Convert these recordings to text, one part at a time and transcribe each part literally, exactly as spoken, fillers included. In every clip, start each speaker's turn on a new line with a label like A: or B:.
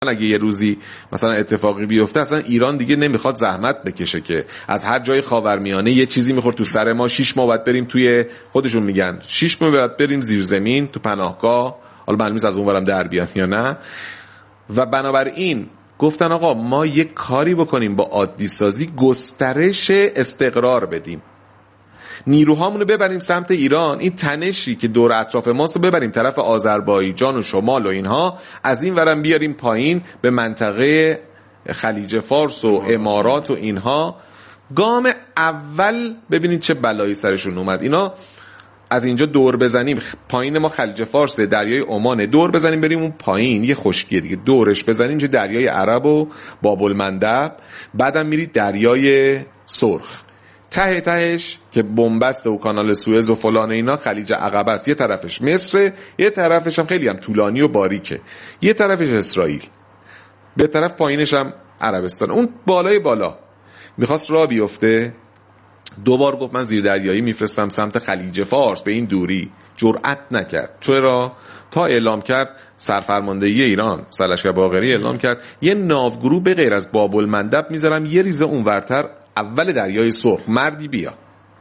A: اگه یه روزی مثلا اتفاقی بیفته اصلا ایران دیگه نمیخواد زحمت بکشه که از هر جای خاورمیانه یه چیزی میخورد تو سر ما، شش ماه بعد بریم توی، خودشون میگن شش ماه بعد بریم زیر زمین تو پناهگاه، حالا معلومه از اونورم در بیان یا نه. و بنابراین گفتن آقا ما یه کاری بکنیم با عادی سازی، گسترش استقرار بدیم، نیروهامونو ببریم سمت ایران، این تنشی که دور اطراف ماست رو ببریم طرف آذربایجان و شمال و اینها، از این ورم بیاریم پایین به منطقه خلیج فارس و امارات و اینها. گام اول ببینید چه بلایی سرشون اومد. اینا از اینجا دور بزنیم، پایین ما خلیج فارس، دریای عمان، دور بزنیم بریم اون پایین یه خشکیه دیگه، دورش بزنیم چه دریای عرب و باب المندب، بعدم میرید دریای سرخ، ته تهش که بنبست و کانال سوئز و فلان اینا خلیج عقبه است، یه طرفش مصر، یه طرفش هم خیلی هم طولانی و باریکه، یه طرفش اسرائیل، به طرف پایینش هم عربستان. اون بالای بالا میخواست راه بیفته، دوبار گفت من زیر دریایی میفرستم سمت خلیج فارس، به این دوری جرأت نکرد. چرا؟ تا اعلام کرد سرفرماندهی ایران سرلشکر باقری اعلام کرد یه ناوگروه به غیر از باب المندب میذارم یه ریزه اونورتر اول دریای سرخ، مردی بیا.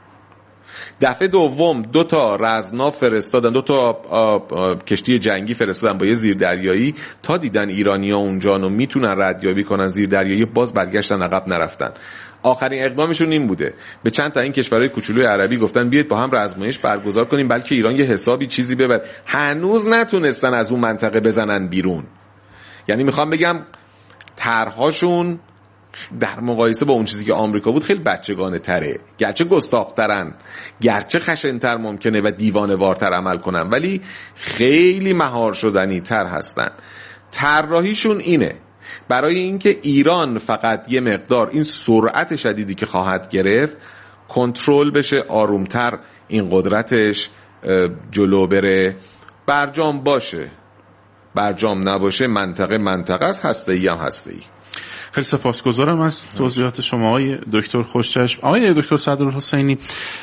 A: دفعه دوم دو تا رزمناو فرستادن، دو تا کشتی جنگی فرستادن با یه زیردریایی، تا دیدن ایرانی‌ها اونجانو میتونن ردیابی کنن زیردریایی، باز برگشتن عقب نرفتن. آخرین اقدامشون این بوده، به چند تا این کشورهای کوچولوی عربی گفتن بیاید با هم رزمایش برگزار کنیم بلکه ایران یه حسابی چیزی ببر. هنوز نتونستن از اون منطقه بزنن بیرون. یعنی میخوام بگم طرح‌هاشون در مقایسه با اون چیزی که آمریکا بود خیلی بچگانه تره، گرچه گستاخ‌ترن، گرچه خشن‌تر ممکنه و دیوانه‌وارتر عمل کنن، ولی خیلی مهار شدنی تر هستن. طراحیشون اینه برای اینکه ایران فقط یه مقدار این سرعت شدیدی که خواهد گرفت کنترل بشه، آرومتر این قدرتش جلو بره، برجام باشه، برجام نباشه منطقه منطقه است، هسته‌ای هم هسته‌ای.
B: خیلی سپاسگزارم از توضیحات شما آقای دکتر خوشچشم. آقای دکتر صدرالحسینی،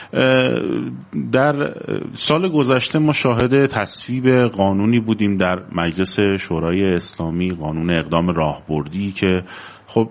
B: در سال گذشته ما شاهد تصویب قانونی بودیم در مجلس شورای اسلامی، قانون اقدام راهبردی که خب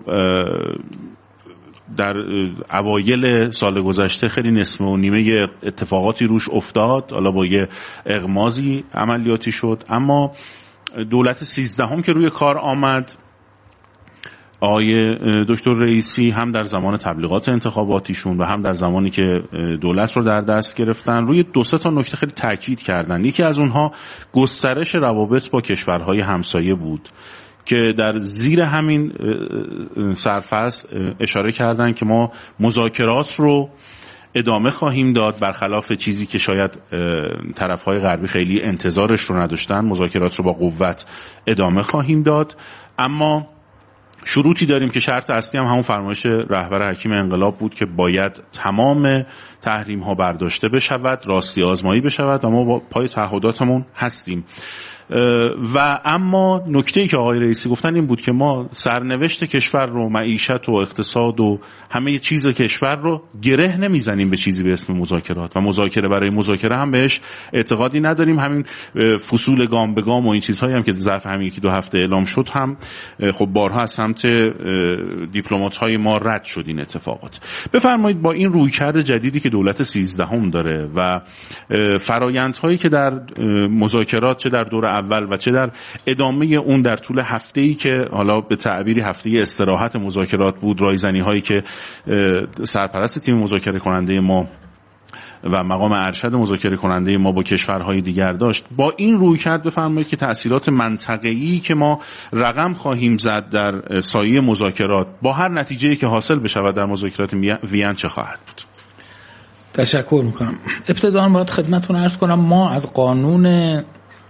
B: در اوایل سال گذشته خیلی نصف و نیمه اتفاقاتی روش افتاد، حالا با یه اغمازی عملیاتی شد، اما دولت سیزدهم که روی کار آمد، آقای دکتر رئیسی هم در زمان تبلیغات انتخاباتیشون و هم در زمانی که دولت رو در دست گرفتن روی دو سه تا نکته خیلی تاکید کردن. یکی از اونها گسترش روابط با کشورهای همسایه بود که در زیر همین سرفصل اشاره کردن که ما مذاکرات رو ادامه خواهیم داد، برخلاف چیزی که شاید طرفهای غربی خیلی انتظارش رو نداشتن، مذاکرات رو با قوت ادامه خواهیم داد، اما شروطی داریم که شرط اصلی هم همون فرمایش رهبر حکیم انقلاب بود که باید تمام تحریم ها برداشته بشود، راستی آزمایی بشود و ما با پای تعهداتمون هستیم. و اما نکته‌ای که آقای رئیسی گفتن این بود که ما سرنوشت کشور رو، معیشت و اقتصاد و همه چیز کشور رو گره نمیزنیم به چیزی به اسم مذاکرات و مذاکره برای مذاکره هم بهش اعتقادی نداریم. همین فصول گام به گام و این چیزهایی هم که ظرف همین یکی دو هفته اعلام شد هم خب بارها از سمت دیپلمات‌های ما رد شد این اتفاقات. بفرمایید با این رویکرد جدیدی که دولت سیزدهم داره و فرآیندهایی که در مذاکرات چه در دور اول و چه در ادامه اون در طول هفته‌ای که حالا به تعبیری هفته استراحت مذاکرات بود، رایزنی هایی که سرپرست تیم مذاکره کننده ما و مقام ارشد مذاکره کننده ما با کشورهای دیگر داشت، با این رویکرد بفرمایید که تأثیرات منطقه‌ای که ما رقم خواهیم زد در سایه مذاکرات با هر نتیجه‌ای که حاصل بشود در مذاکرات وین چه خواهد بود؟
C: تشکر میکنم. ابتداً باید خدمتتون عرض کنم ما از قانون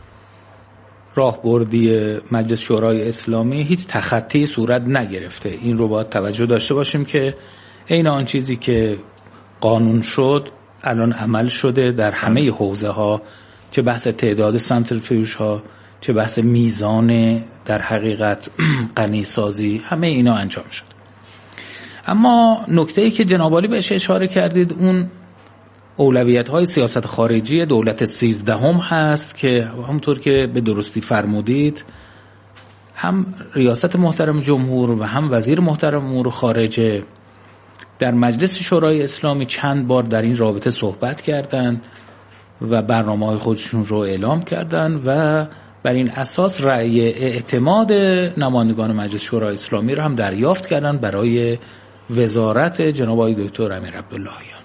C: راهبردی مجلس شورای اسلامی هیچ تخطی صورت نگرفته. این رو باید توجه داشته باشیم که عین آن چیزی که قانون شد الان عمل شده در همه حوزه ها، چه بحث تعداد سانتریفیوژ ها، چه بحث میزان در حقیقت غنی سازی، همه اینا انجام شد. اما نکته‌ای که جناب عالی بهش اشاره کردید اون اولویت‌های سیاست خارجی دولت سیزدهم هست که همونطور که به درستی فرمودید هم ریاست محترم جمهور و هم وزیر محترم امور خارجه در مجلس شورای اسلامی چند بار در این رابطه صحبت کردند و برنامه‌های خودشون رو اعلام کردند و بر این اساس رأی اعتماد نمایندگان مجلس شورای اسلامی رو هم دریافت کردند برای وزارت جناب آقای دکتر امیر عبداللهیان.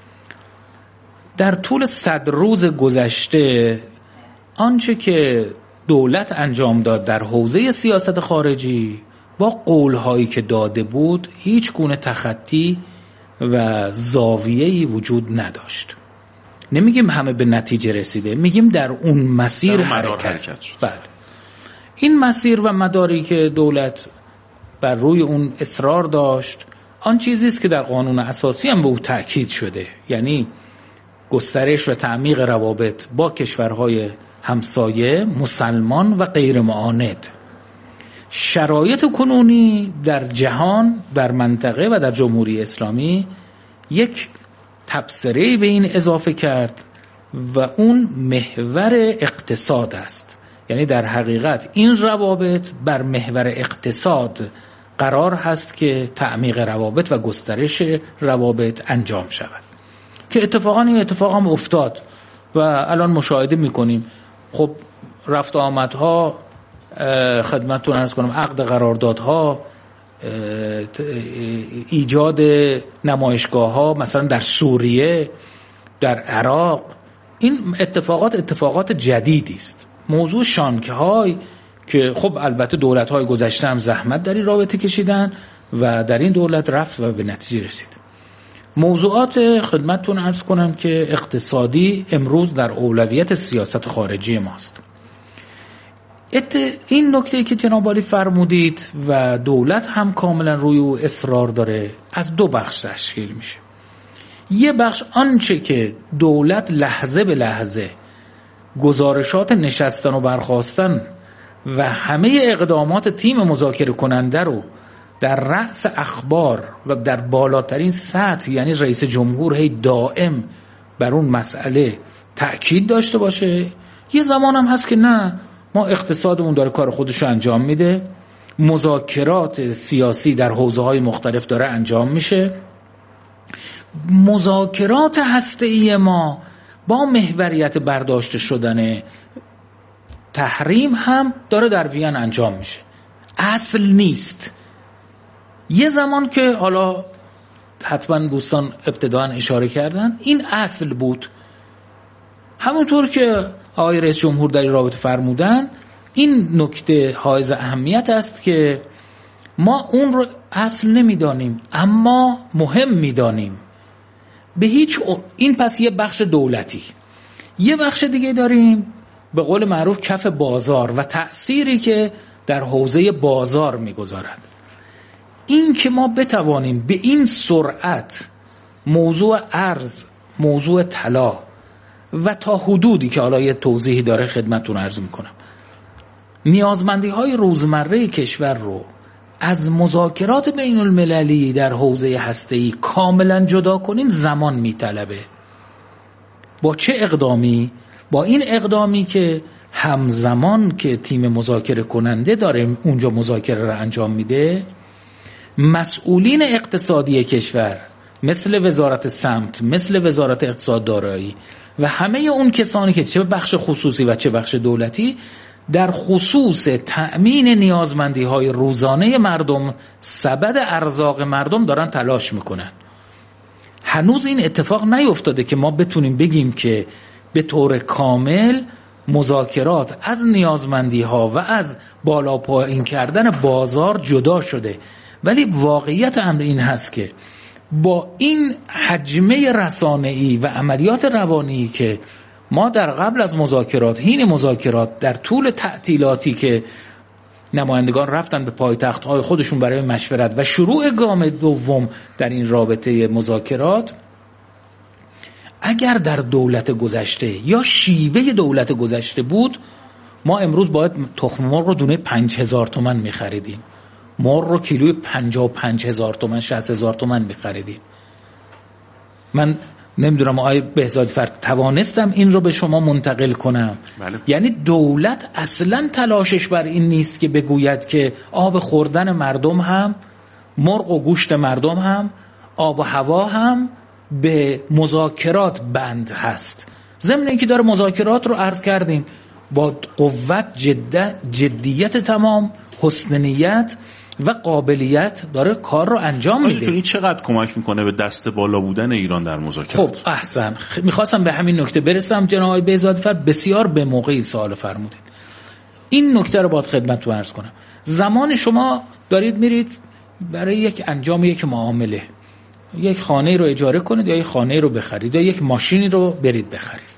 C: در طول صد روز گذشته آنچه که دولت انجام داد در حوزه سیاست خارجی با قولهایی که داده بود هیچ گونه تخطی و زاویه‌ای وجود نداشت. نمیگیم همه به نتیجه رسیده، میگیم در اون مسیر در حرکت. حرکت بله. این مسیر و مداری که دولت بر روی اون اصرار داشت آن چیزی است که در قانون اساسی هم به او تأکید شده، یعنی گسترش و تعمیق روابط با کشورهای همسایه مسلمان و غیر معاند. شرایط کنونی در جهان، در منطقه و در جمهوری اسلامی یک تبصره به این اضافه کرد و اون محور اقتصاد است. یعنی در حقیقت این روابط بر محور اقتصاد قرار هست که تعمیق روابط و گسترش روابط انجام شود که اتفاقا این اتفاق هم افتاد و الان مشاهده میکنیم. خب رفت آمدها خدمتتون عرض کنم عقد قراردادها، ایجاد نمایشگاه ها مثلا در سوریه، در عراق، این اتفاقات اتفاقات جدیدی است. موضوع شانکه های که خب البته دولت های گذشته هم زحمت در این رابطه کشیدن و در این دولت رفت و به نتیجه رسید. موضوعات خدمتتون عرض کنم که اقتصادی امروز در اولویت سیاست خارجی ماست. این نکته که جناب عالی فرمودید و دولت هم کاملا روی او اصرار داره از دو بخش تشکیل میشه. یه بخش آنچه که دولت لحظه به لحظه گزارشات نشستن و برخاستن و همه اقدامات تیم مذاکره کننده رو در رأس اخبار و در بالاترین سطح یعنی رئیس جمهور هی دائم بر اون مسئله تأکید داشته باشه. یه زمان هم هست که نه، ما اقتصادمون داره کار خودش رو انجام میده، مذاکرات سیاسی در حوزه‌های مختلف داره انجام میشه، مذاکرات هسته‌ای ما با محوریت برداشته شدن تحریم هم داره در وین انجام میشه. اصل نیست. یه زمان که حالا حتما دوستان ابتداً اشاره کردن این اصل بود، همونطور که آقای رئیس جمهور در این رابطه فرمودن، این نکته حائز اهمیت است که ما اون رو اصل نمیدانیم اما مهم میدانیم. به هیچ این پس یه بخش دولتی، یه بخش دیگه داریم به قول معروف کف بازار و تأثیری که در حوزه بازار میگذارد. این که ما بتوانیم به این سرعت موضوع ارز، موضوع طلا و تا حدودی که حالا یه توضیحی داره خدمتتون عرض میکنم، نیازمندی های روزمره کشور رو از مذاکرات بین المللی در حوزه هسته‌ای کاملا جدا کنیم زمان میطلبه. با چه اقدامی؟ با این اقدامی که همزمان که تیم مذاکره کننده داره اونجا مذاکره رو انجام میده، مسئولین اقتصادی کشور مثل وزارت سمت، مثل وزارت اقتصاد دارایی و همه اون کسانی که چه بخش خصوصی و چه بخش دولتی در خصوص تأمین نیازمندی های روزانه مردم، سبد ارزاق مردم دارن تلاش میکنن. هنوز این اتفاق نیفتاده که ما بتونیم بگیم که به طور کامل مذاکرات از نیازمندی ها و از بالا پایین کردن بازار جدا شده، ولی واقعیت امر این هست که با این حجمه رسانه‌ای و عملیات روانی که ما در قبل از مذاکرات، حین مذاکرات، در طول تعطیلاتی که نمایندگان رفتن به پایتخت‌های خودشون برای مشورت و شروع گام دوم در این رابطه مذاکرات، اگر در دولت گذشته یا شیوه دولت گذشته بود، ما امروز باید تخم مرغ رو دونه پنج هزار تومن می‌خریدیم، مرغ رو کیلوی پنجاه و پنج هزار تومن، شصت هزار تومن می‌خریدیم. من نمیدونم آقای بهزادی فر توانستم این رو به شما منتقل کنم.
B: بله.
C: یعنی دولت اصلا تلاشش بر این نیست که بگوید که آب خوردن مردم هم، مرغ و گوشت مردم هم، آب و هوا هم به مذاکرات بند هست. ضمن اینکه داره مذاکرات رو عرض کردیم با قوت، جد، جدیت تمام، حسن نیت و قابلیت داره کار رو انجام میده.
B: این چقدر کمک میکنه به دست بالا بودن ایران در مذاکرات؟
C: خب احسن، میخواستم به همین نکته برسم جناب آقای بهزادی فر، بسیار به موقعی سوال فرمودید. این نکته رو باید خدمتتون عرض کنم. زمان شما دارید میرید برای یک انجام یک معامله، یک خانه رو اجاره کنید یا یک خانه رو بخرید یا یک ماشینی رو برید بخرید.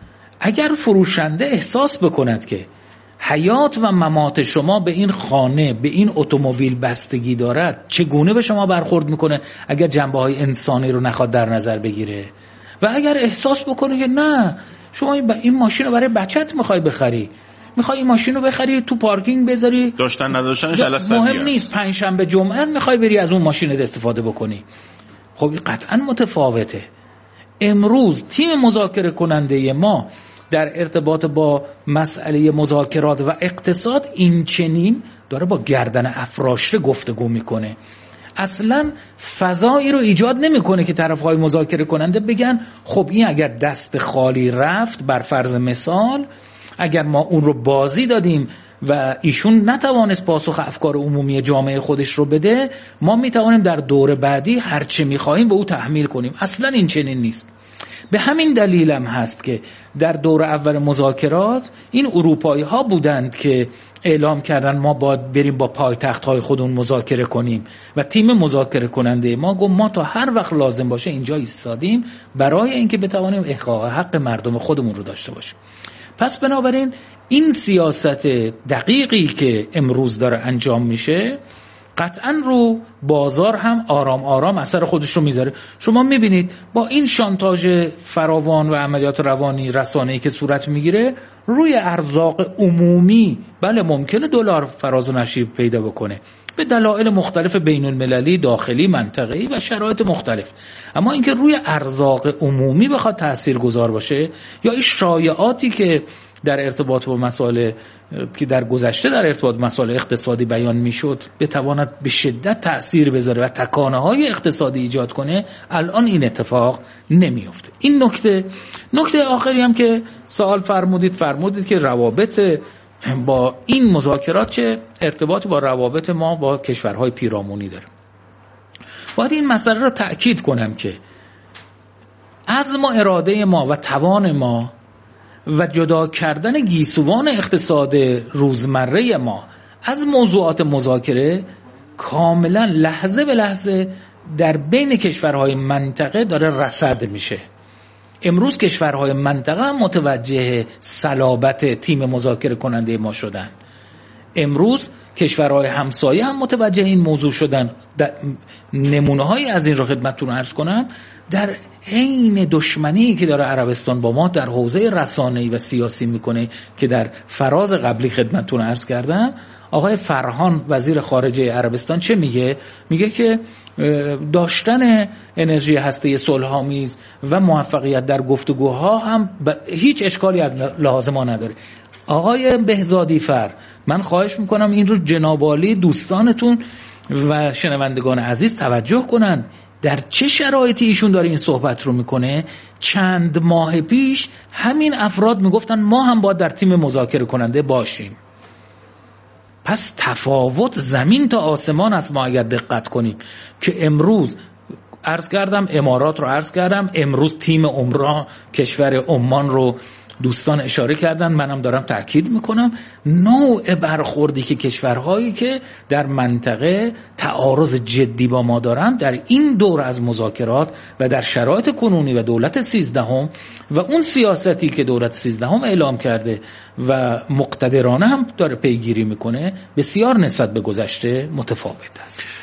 C: اگر فروشنده احساس بکند که حیات و ممات شما به این خانه، به این اتومبیل بستگی دارد، چگونه به شما برخورد میکنه اگر جنبه‌های انسانی رو نخواد در نظر بگیره؟ و اگر احساس بکنه که نه، شما این ماشین رو برای بچت میخوای بخری، میخوای این ماشین رو بخری تو پارکینگ بذاری،
B: داشتن نداشتنش الاسته
C: مهم نیست، پنجشنبه جمعه میخوای بری از اون ماشین استفاده بکنی، خب قطعا متفاوته. امروز تیم مذاکره کننده ما در ارتباط با مسئله مذاکرات و اقتصاد این چنین داره با گردن افراشته گفتگو میکنه. اصلا فضایی رو ایجاد نمیکنه که طرفهای مذاکره کننده بگن خب این اگر دست خالی رفت، بر فرض مثال اگر ما اون رو بازی دادیم و ایشون نتوانست پاسخ افکار عمومی جامعه خودش رو بده، ما میتوانیم در دور بعدی هرچه میخواهیم به او تحمیل کنیم. اصلا این چنین نیست. به همین دلیل هم هست که در دور اول مذاکرات این اروپایی ها بودند که اعلام کردن ما باید بریم با پایتخت های خودمون مذاکره کنیم و تیم مذاکره کننده ما گفت ما تا هر وقت لازم باشه اینجا ایستادیم برای اینکه بتوانیم احقاق حق مردم خودمون رو داشته باشیم. پس بنابراین این سیاست دقیقی که امروز داره انجام میشه قطعا رو بازار هم آرام آرام اثر خودش رو میذاره. شما میبینید با این شانتاژ فراوان و عملیات روانی رسانه‌ای که صورت میگیره روی ارزاق عمومی بله ممکنه دلار فراز و نشیب پیدا بکنه به دلایل مختلف بین المللی، داخلی، منطقه‌ای و شرایط مختلف، اما اینکه روی ارزاق عمومی بخواد تاثیرگذار باشه یا این شایعاتی که در ارتباط با مسائل که در گذشته در ارتباط با مسائل اقتصادی بیان میشد بتواند به شدت تأثیر بذاره و تکانه‌های اقتصادی ایجاد کنه، الان این اتفاق نمیفته. این نکته نکته آخری هم که سوال فرمودید فرمودید که روابط با این مذاکرات چه ارتباطی با روابط ما با کشورهای پیرامونی داره. باید این مسئله رو تأکید کنم که از ما اراده ما و توان ما و جدا کردن گیسوان اقتصاد روزمره ما از موضوعات مذاکره کاملا لحظه به لحظه در بین کشورهای منطقه داره رصد میشه. امروز کشورهای منطقه هم متوجه صلابت تیم مذاکره کننده ما شدن. امروز کشورهای همسایه هم متوجه این موضوع شدن. نمونه هایی از این رو خدمتتون عرض کنم. در عین دشمنی که داره عربستان با ما در حوزه رسانه‌ای و سیاسی میکنه که در فراز قبلی خدمتتون عرض کردم، آقای فرهان وزیر خارجه عربستان چه میگه؟ میگه که داشتن انرژی هسته صلح‌آمیز و موفقیت در گفتگوها هم هیچ اشکالی از لحاظ ما نداره. آقای بهزادی فر، من خواهش میکنم این رو جناب عالی دوستانتون و شنوندگان عزیز توجه کنن در چه شرایطی ایشون داره این صحبت رو میکنه. چند ماه پیش همین افراد میگفتن ما هم باید در تیم مذاکره کننده باشیم. پس تفاوت زمین تا آسمان است. ما اگر دقت کنیم که امروز عرض کردم امارات رو عرض کردم، امروز تیم عمرا کشور عمان رو دوستان اشاره کردن، منم دارم تأکید میکنم نوع برخوردی که کشورهایی که در منطقه تعارض جدی با ما دارن در این دور از مذاکرات و در شرایط کنونی و دولت سیزدهم و اون سیاستی که دولت سیزدهم اعلام کرده و مقتدرانه هم داره پیگیری میکنه بسیار نسبت به گذشته متفاوت است.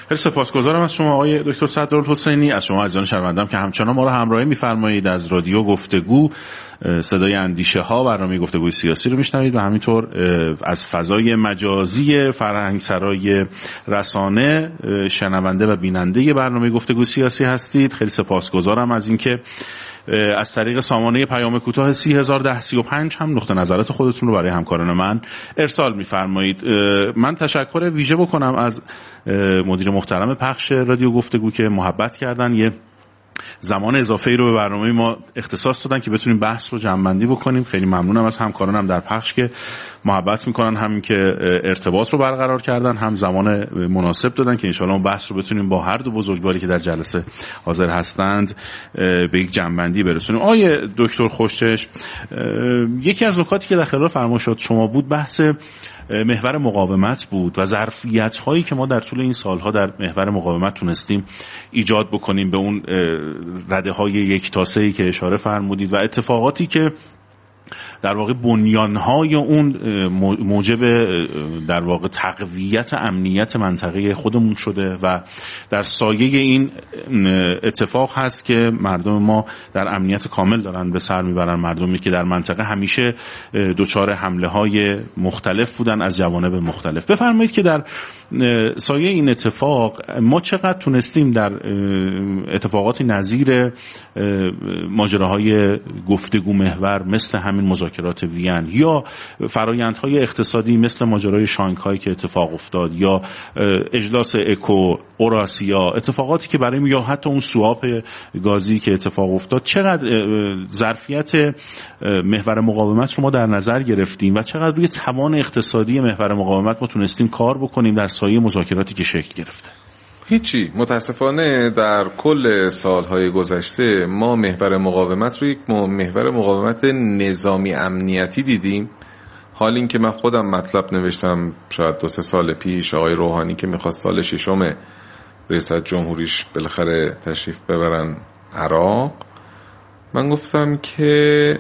B: خیلی سپاسگزارم از شما آقای دکتر صدرالحسینی، از شما عزیزان شنونده‌ام که همچنان ما رو همراهی می‌فرمایید. از رادیو گفتگو صدای اندیشه ها برنامه گفتگوی سیاسی رو میشنوید و همینطور از فضای مجازی فرهنگسرای رسانه شنونده و بیننده برنامه گفتگوی سیاسی هستید. خیلی سپاسگزارم از اینکه از طریق سامانه پیام کوتاه سی هزار ده سی و پنج هم نقطه نظرات خودتون رو برای همکاران من ارسال می‌فرمایید. من تشکر ویژه بکنم از مدیر محترم پخش رادیو گفتگو که محبت کردن یه زمان اضافه‌ای رو به برنامه ما اختصاص دادن که بتونیم بحث رو جمع‌بندی بکنیم. خیلی ممنونم از همکارانم در پخش که محبت میکنن، همین که ارتباط رو برقرار کردن، هم زمان مناسب دادن که انشاءالله بحث رو بتونیم با هر دو بزرگواری که در جلسه حاضر هستند به یک جمع‌بندی برسونیم. آیه دکتر خوشچشم، یکی از نکاتی که در خلال فرمایشات شما بود بحث محور مقاومت بود و ظرفیت هایی که ما در طول این سالها در محور مقاومت تونستیم ایجاد بکنیم به اون رده های یک تا سه‌ای که اشاره فرمودید و اتفاقاتی که در واقع بنیانهای اون موجب در واقع تقویت امنیت منطقه خودمون شده و در سایه این اتفاق هست که مردم ما در امنیت کامل دارن به سر میبرن، مردمی که در منطقه همیشه دچار حمله های مختلف بودن از جوانب مختلف. بفرمایید که در سایه این اتفاق ما چقدر تونستیم در اتفاقاتی نظیر ماجراهای گفتگو محور مثل همین مذاکرات وین یا فرآیندهای اقتصادی مثل ماجرای شانگهای که اتفاق افتاد یا اجلاس اکو اوراسیا، اتفاقاتی که برای یا حتی اون سواپ گازی که اتفاق افتاد، چقدر ظرفیت محور مقاومت رو ما در نظر گرفتیم و چقدر روی توان اقتصادی محور مقاومت ما تونستیم کار بکنیم در سایه مذاکراتی که شکل گرفته؟
A: هیچی. متاسفانه در کل سالهای گذشته ما محور مقاومت رو یک محور مقاومت نظامی امنیتی دیدیم، حال این که من خودم مطلب نوشتم شاید دو سه سال پیش، آقای روحانی که میخواست سال ششم ریاست جمهوریش بالاخره تشریف ببرن عراق، من گفتم که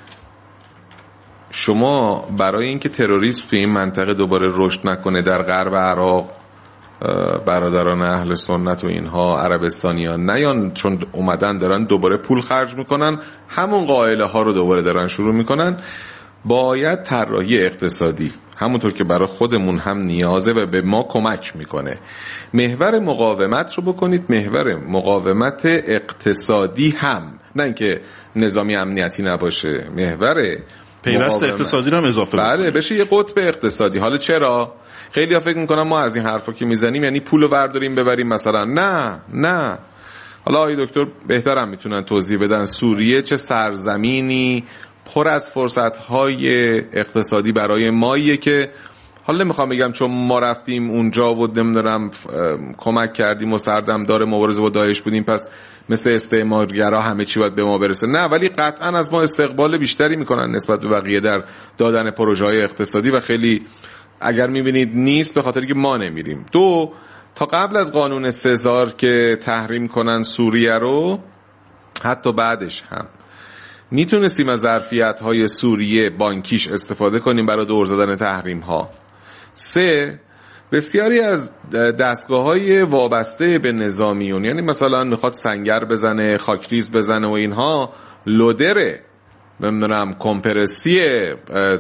A: شما برای اینکه تروریسم تو این منطقه دوباره رشد نکنه در غرب عراق، برادران اهل سنت و اینها عربستانیان نیان چون اومدن دارن دوباره پول خرج میکنن، همون قائله ها رو دوباره دارن شروع میکنن، باید طراحی اقتصادی همونطور که برای خودمون هم نیازه و به ما کمک میکنه محور مقاومت رو بکنید محور مقاومت اقتصادی هم، نه اینکه نظامی امنیتی نباشه، محور
B: پیوست اقتصادی رو هم اضافه
A: بله بکنید. بشه یه قطب اقتصادی. حالا چرا؟ خیلی ها فکر میکنم ما از این حرفا که میزنیم یعنی پولو برداریم ببریم مثلا، نه نه. حالا آقای دکتر بهترم میتونن توضیح بدن سوریه چه سرزمینی پر از فرصت‌های اقتصادی برای ماییه که حالا نمیخوام بگم چون ما رفتیم اونجا و نمیدونم کمک کردیم و سردم داره مبارزه با داعش بودیم پس مثل استعمارگرا همه چی باید به ما برسه، نه، ولی قطعا از ما استقبال بیشتری میکنن نسبت به بقیه در دادن پروژه‌های اقتصادی و خیلی اگر میبینید نیست به خاطر که ما نمیریم. دو، تا قبل از قانون سزار که تحریم کنن سوریه رو، حتی بعدش هم میتونستیم از ظرفیت‌های سوریه بانکیش استفاده کنیم برای دور زدن تحریم ها. سه، بسیاری از دستگاه‌های وابسته به نظامیون، یعنی مثلا میخواد سنگر بزنه، خاکریز بزنه و اینها، لودره، نمیدونم کمپرسیه،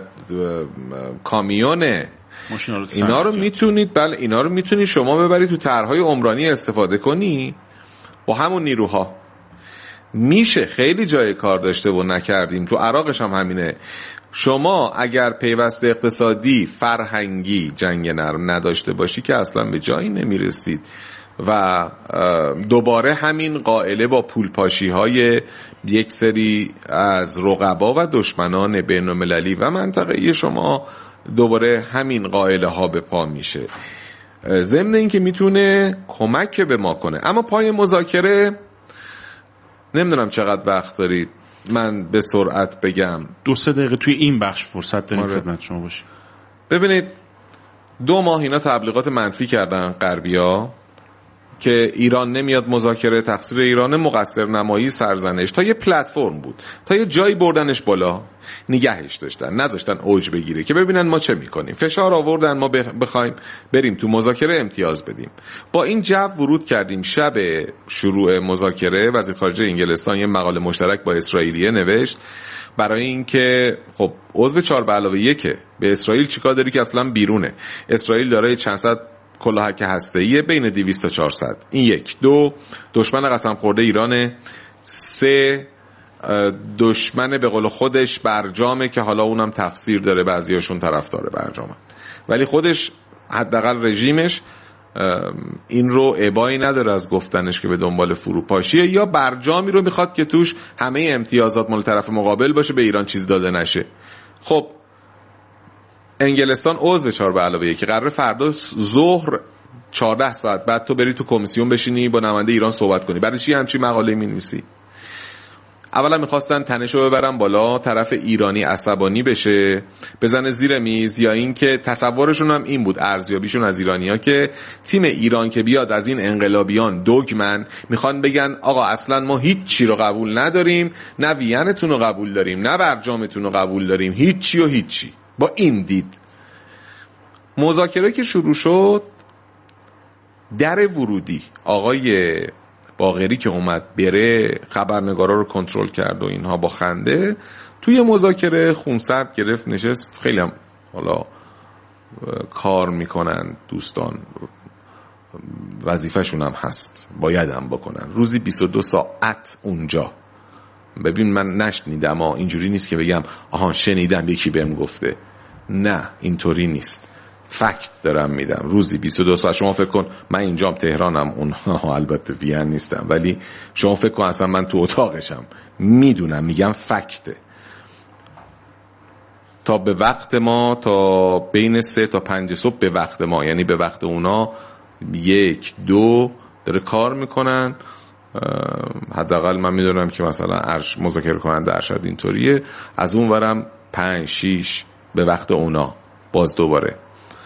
A: کامیونه، اینا رو میتونید بله اینا رو میتونید شما ببرید تو طرح‌های عمرانی استفاده کنی با همون نیروها. میشه خیلی جای کار داشته و نکردیم، تو عراقش هم همینه. شما اگر پیوست اقتصادی فرهنگی جنگ نرم نداشته باشی که اصلا به جایی نمیرسید و دوباره همین قائله با پولپاشی های یک سری از رقبا و دشمنان بین المللی و منطقه‌ای شما دوباره همین قائله ها به پا میشه، ضمن این که میتونه کمک به ما کنه. اما پای مذاکره نمیدونم چقدر وقت دارید من به سرعت بگم.
B: دو سه دقیقه توی این بخش فرصت داریم خدمت شما باشیم.
A: ببینید دو ماه اینا تبلیغات منفی کردن غربیا که ایران نمیاد مذاکره، تقصیر ایران، مقصر نمایی، سرزنش، تا یه پلتفرم بود، تا یه جایی بردنش بالا، نگهش داشتن، نذاشتن اوج بگیره که ببینن ما چه میکنیم، فشار آوردن ما بخوایم بریم تو مذاکره امتیاز بدیم. با این جو ورود کردیم. شب شروع مذاکره وزیر خارجه انگلستان یه مقاله مشترک با اسرائیلیه نوشت برای اینکه خب عضو چهار به علاوه یکه، به اسرائیل چیکار داری که اصلا بیرونه؟ اسرائیل داره چند صد کلاهک هسته‌ای بین دویست تا چهارصد. این یک. دو، دشمن قسم خورده ایرانه. سه، دشمن به قول خودش برجامه که حالا اونم تفسیر داره، بعضیاشون طرفدار برجامه، ولی خودش حداقل رژیمش این رو ابایی نداره از گفتنش که به دنبال فروپاشیه، یا برجامی رو میخواد که توش همه امتیازات مال طرف مقابل باشه، به ایران چیز داده نشه. خب انگلستان عضو چهار به علاوه یک که قراره فردا ظهر چهارده ساعت بعد تو بری تو کمیسیون بشینی با نماینده ایران صحبت کنی. برای چی همچین مقاله می‌نویسی؟ اولا میخواستن تنشو ببرن بالا، طرف ایرانی عصبانی بشه، بزنه زیر میز، یا اینکه تصورشون هم این بود، ارزیابیشون از ایرانی‌ها، که تیم ایران که بیاد از این انقلابیان دوگمن میخوان بگن آقا اصلا ما هیچ چی رو قبول نداریم، نه وینتون رو قبول داریم، نه برجامتون رو قبول داریم، هیچ چی و هیچ چی. با این دید مذاکره که شروع شد، در ورودی آقای باقری که اومد بره خبرنگارا رو کنترل کرد و اینها با خنده توی مذاکره خونسرد گرفت نشست. خیلی هم حالا کار میکنن دوستان، وظیفه‌شون هم هست، باید هم بکنن. روزی بیست و دو ساعت اونجا. ببین من نشنیدم، اما اینجوری نیست که بگم آها شنیدم یکی بهم گفته، نه اینطوری نیست، فکت دارم میدم. روزی بیست و دو ساعت. شما فکر کن من اینجام تهرانم، اونها البته وین نیستم، ولی شما فکر کن اصلا من تو اتاقشم، میدونم، میگم فکته. تا به وقت ما، تا بین سه تا پنج صبح به وقت ما، یعنی به وقت اونا یک دو داره کار میکنن. حداقل من میدونم که مثلا ارش مذاکره کننده ارشد اینطوریه، از اون ورم پنج شیش به وقت اونا باز دوباره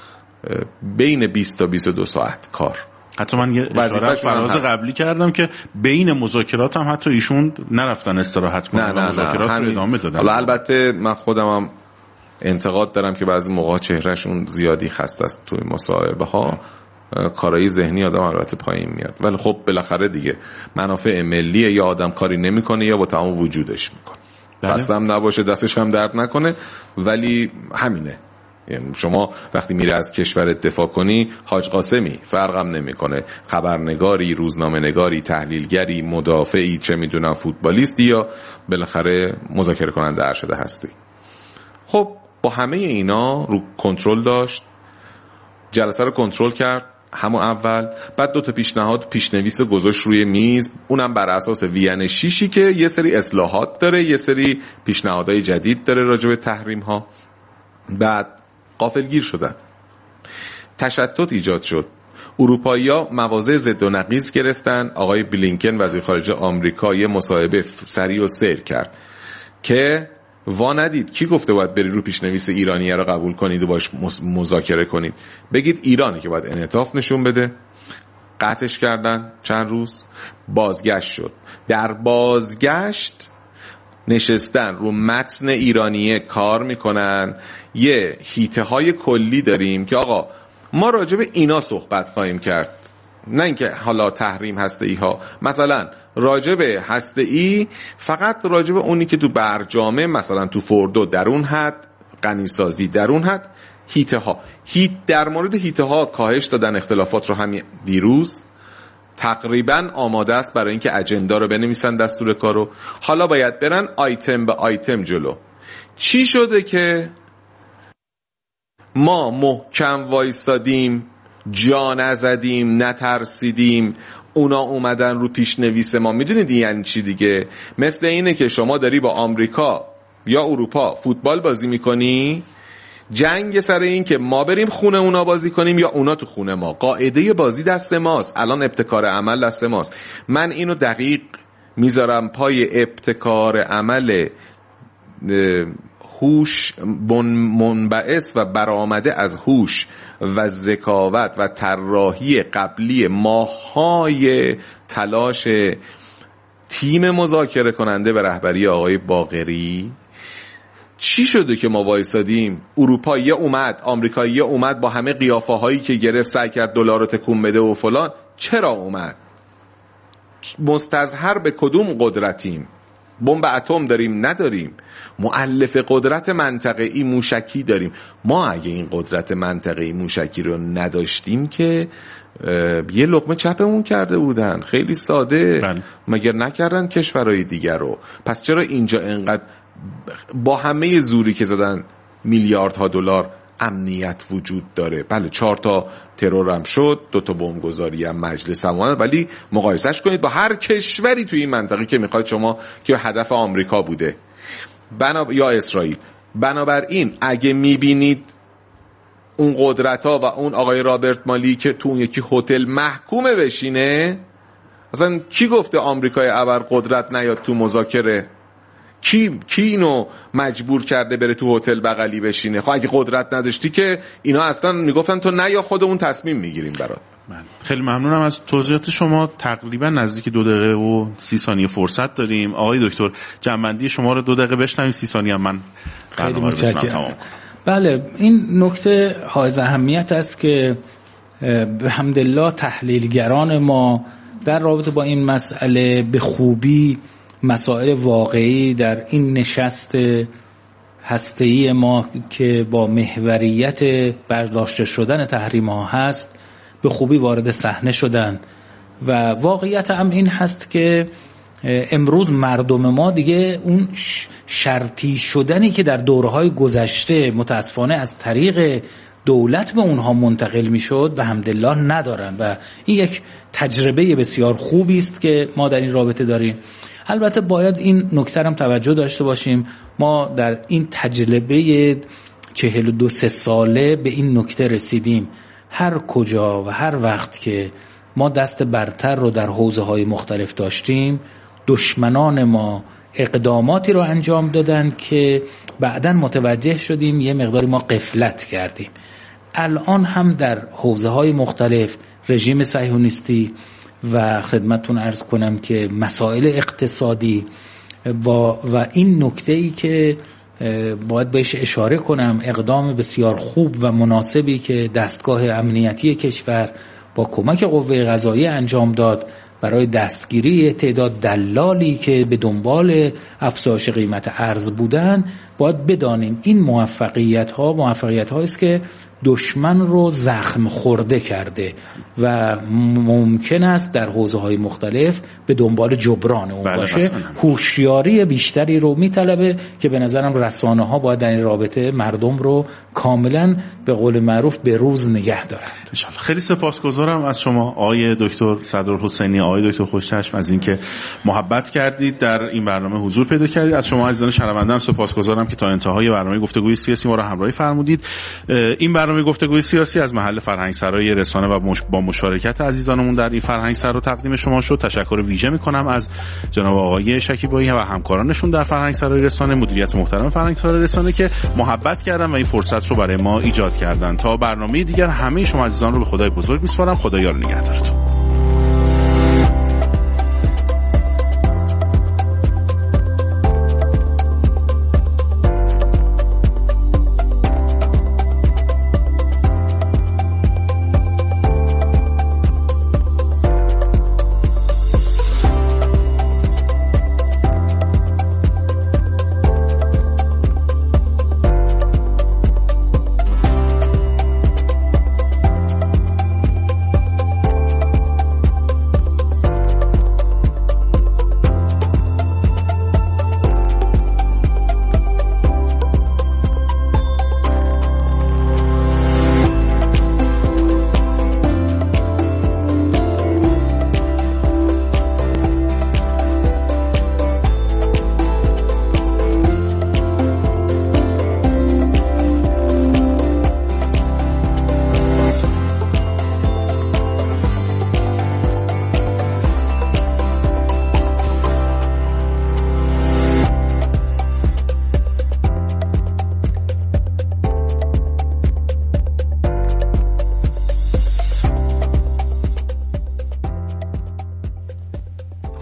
A: بین بیست تا بیست و دو ساعت کار.
B: حتی من یه اشاره فراز قبلی کردم که بین مذاکرات هم حتی ایشون نرفتن استراحت کنن و مذاکرات رو ادامه دادن.
A: حالا البته من خودم هم انتقاد دارم که بعضی موقع چهرهشون زیادی خسته است توی مصاحبه ها، کارایی ذهنی آدم البته پایین میاد، ولی خب بالاخره دیگه منافع ملیه، یا آدم کاری نمیکنه یا با تمام وجودش میکنه. دستم نباشه دستش هم درد نکنه، ولی همینه. یعنی شما وقتی میره از کشور دفاع کنی، حاج قاسمی فرقم نمیکنه، خبرنگاری، روزنامه نگاری، تحلیلگری، مدافعی، چه میدونم فوتبالیستی، یا بالاخره مذاکره کننده ارشد هستی. خب با همه اینا رو کنترل داشت، جلسه رو کنترل کرد همون اول. بعد دو تا پیشنهاد پیشنویس گذاشت روی میز، اونم بر اساس وین شیشی که یه سری اصلاحات داره، یه سری پیشنهادهای جدید داره راجع به تحریم ها. بعد غافلگیر شدن، تشتت ایجاد شد، اروپایی‌ها مواضع ضد و نقیض گرفتن. آقای بلینکن وزیر خارجه آمریکا یه مصاحبه سریع و سیر کرد که وا ندید کی گفته باید بری رو پیشنویس ایرانیه رو قبول کنید و باش مذاکره کنید، بگید ایرانی که باید انعطاف نشون بده. قطعش کردن چند روز، بازگشت شد. در بازگشت نشستن رو متن ایرانیه کار میکنن، یه هیته های کلی داریم که آقا ما راجع به اینا صحبت خواهیم کرد، نه اینکه حالا تحریم هسته‌ای ها، مثلا راجع به هسته‌ای فقط راجع به اونی که تو برجامه، مثلا تو فوردو در اون حد، غنیسازی در اون حد، هیته ها. هیت در مورد هیته ها کاهش دادن اختلافات رو همین دیروز، تقریبا آماده است برای اینکه اجندا رو بنویسن، دستور کارو. حالا باید برن آیتم به آیتم جلو. چی شده که ما محکم وایسادیم، جا نزدیم، نترسیدیم، اونا اومدن رو پیشنویس ما؟ میدونید یعنی چی دیگه؟ مثل اینه که شما داری با آمریکا یا اروپا فوتبال بازی میکنی، جنگ سر این که ما بریم خونه اونا بازی کنیم یا اونا تو خونه ما. قاعده بازی دست ماست، الان ابتکار عمل دست ماست. من اینو دقیق میذارم پای ابتکار عمل هوش منبعث و برآمده از هوش و ذکاوت و طراحی قبلی ماهای تلاش تیم مذاکره کننده به رهبری آقای باقری، چی شده که ما وایسادیم اروپایی اومد، آمریکایی اومد با همه قیافه هایی که گرفت سعی کرد دلار رو تکون بده و فلان؟ چرا اومد؟ مستظهر به کدوم قدرتیم؟ بمب اتم داریم؟ نداریم. مؤلف قدرت منطقه‌ای موشکی داریم. ما اگه این قدرت منطقه‌ای موشکی رو نداشتیم که یه لقمه چپمون کرده بودن. خیلی ساده. بله. مگر نکردن کشورهای دیگر رو؟ پس چرا اینجا انقدر با همه زوری که زدن میلیاردها دلار امنیت وجود داره؟ بله چهار تا ترور هم شد، دو تا بمبگذاری هم مجلس هم، ولی مقایسهش کنید با هر کشوری توی این منطقه که میخواد شما، که هدف آمریکا بوده بنا... یا اسرائیل. بنابراین اگه میبینید اون قدرت ها و اون آقای رابرت مالی که تو اون یکی هتل محکومه بشینه، اصلا کی گفته آمریکای ابر قدرت نیاد تو مذاکره؟ کی کی اینو مجبور کرده بره تو هتل بغلی بشینه؟ خب اگه قدرت نداشتی که اینا اصلا میگفتن تو نه یا خودمون تصمیم میگیریم برات.
B: خیلی ممنونم از توضیحات شما. تقریبا نزدیک دو دقیقه و سی ثانیه فرصت داریم. آقای دکتر جنبندی شما رو دو دقیقه بشنویم، سی ثانیه هم من
C: خیلی متشکرم. بله این نکته حائز اهمیت است که به حمدالله تحلیلگران ما در رابطه با این مسئله به خوبی مسائل واقعی در این نشست هسته‌ای ما که با محوریت برداشته شدن تحریم ها هست به خوبی وارد صحنه شدن و واقعیت هم این هست که امروز مردم ما دیگه اون شرطی شدنی که در دوره‌های گذشته متاسفانه از طریق دولت به اونها منتقل میشد به حمدالله ندارن و این یک تجربه بسیار خوبی است که ما در این رابطه داریم. البته باید این نکته هم توجه داشته باشیم، ما در این تجربه چهل و دو سه ساله به این نکته رسیدیم هر کجا و هر وقت که ما دست برتر رو در حوزه‌های مختلف داشتیم دشمنان ما اقداماتی رو انجام دادن که بعداً متوجه شدیم یه مقداری ما غفلت کردیم. الان هم در حوزه‌های مختلف رژیم صهیونیستی و خدمتتون عرض کنم که مسائل اقتصادی و, و این نکته‌ای که باید بهش اشاره کنم، اقدام بسیار خوب و مناسبی که دستگاه امنیتی کشور با کمک قوه قضاییه انجام داد برای دستگیری تعداد دلالی که به دنبال افزایش قیمت ارز بودن، باید بدانیم این موفقیت ها موفقیت هایی است که دشمن رو زخم خورده کرده و ممکن است در حوزه های مختلف به دنبال جبران اون باشه. هوشیاری بیشتری رو میطلبه که به نظرم رسانه ها باید در این رابطه مردم رو کاملا به قول معروف به روز نگه دارند.
B: خیلی سپاسگزارم از شما آقای دکتر صدرالحسینی، آقای دکتر خوشچشم، از اینکه محبت کردید در این برنامه حضور پیدا کردید. از شما عزیزان شنونده هم سپاسگزارم که تا انتهای برنامه گفتگوی سیاسی ما رو همراهی فرمودید. این برنامه گفتگوی سیاسی از محل فرهنگسرای رسانه و مش... با مشارکت عزیزانمون در این فرهنگسرا رو تقدیم شما شد. تشکر ویژه میکنم از جناب آقای شکیبایی و همکارانشون در فرهنگسرای رسانه، مدیریت محترم فرهنگسرای رسانه که محبت کردن و این فرصت رو برای ما ایجاد کردن. تا برنامه دیگر همه شما عزیزان رو به خدای بزرگ میسپارم. خدا یار نگهدارتون.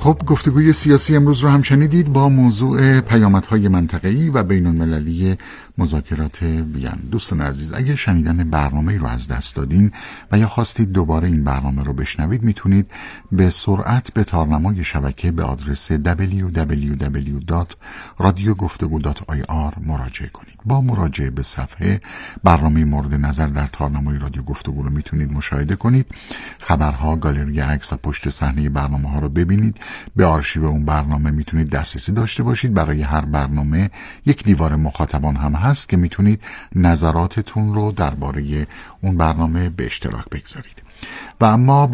D: خب گفتگوی سیاسی امروز رو هم شنیدید با موضوع پیامدهای منطقه‌ای و بین المللی مذاکرات وین. دوستان عزیز، اگه شنیدن برنامه رو از دست دادین و یا خواستید دوباره این برنامه رو بشنوید، میتونید به سرعت به تارنمای شبکه به آدرس دبلیو دبلیو دبلیو دات رادیو گفتگو دات آی آر مراجعه کنید. با مراجعه به صفحه برنامه مورد نظر در تارنمای رادیو گفتگو رو میتونید مشاهده کنید. خبرها، گالری عکس و پشت صحنه برنامه ها رو ببینید. به آرشیو اون برنامه میتونید دسترسی داشته باشید. برای هر برنامه یک دیوار مخاطبان هم هست که میتونید نظراتتون رو درباره اون برنامه به اشتراک بگذارید. و اما